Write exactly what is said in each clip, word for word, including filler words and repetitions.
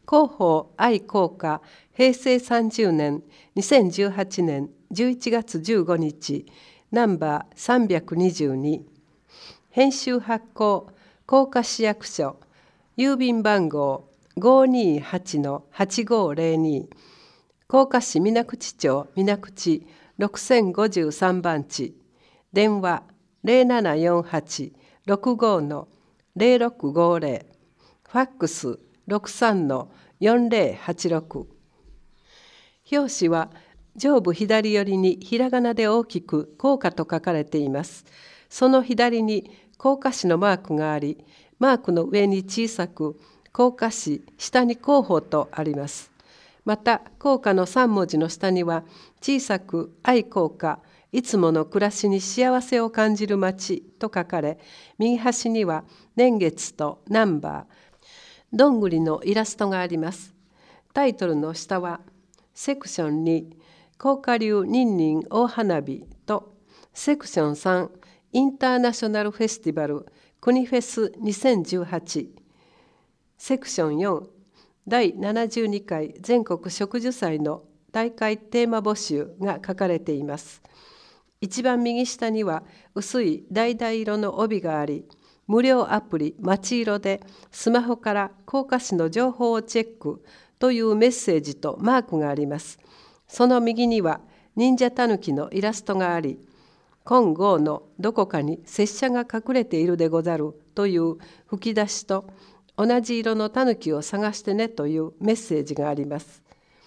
広報愛好家へいせいさんじゅうねんにせんじゅうはちねんじゅういちがつじゅうごにちナンバーさんびゃくにじゅうに編集発行甲賀市役所郵便番号 ごーにーはちのはちごーぜろに 甲賀市水口町水口ろくせんごじゅうさんばんち電話 ゼロななよんはち ろくごのゼロろくごゼロファックスろくさんのよんゼロはちろく表紙は上部左寄りにひらがなで大きく甲賀と書かれています。その左に甲賀市のマークがあり、マークの上に小さく甲賀市、下に広報とあります。また甲賀のさんもじの下には小さく愛甲賀、いつもの暮らしに幸せを感じる街と書かれ、右端には年月とナンバー、どんぐりのイラストがあります。タイトルの下はセクションに甲賀流ニンニン大花火とセクションさんインターナショナルフェスティバル国フェスにせんじゅうはちセクションよんだいななじゅうにかい全国植樹祭の大会テーマ募集が書かれています。一番右下には薄い橙色の帯があり、無料アプリまちいろでスマホから甲賀市の情報をチェックというメッセージとマークがあります。その右には忍者たぬきのイラストがあり、金剛のどこかに拙者が隠れているでござるという吹き出しと同じ色のたぬきを探してねというメッセージがあります。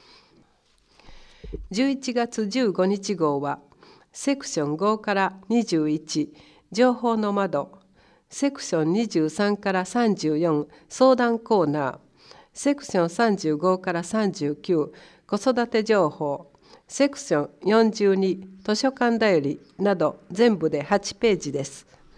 じゅういちがつじゅうごにち号はセクションごからにじゅういち情報の窓、セクションにじゅうさんからさんじゅうよん相談コーナー、セクションさんじゅうごからさんじゅうきゅう子育て情報、セクションよんじゅうに図書館だよりなど全部ではちページです。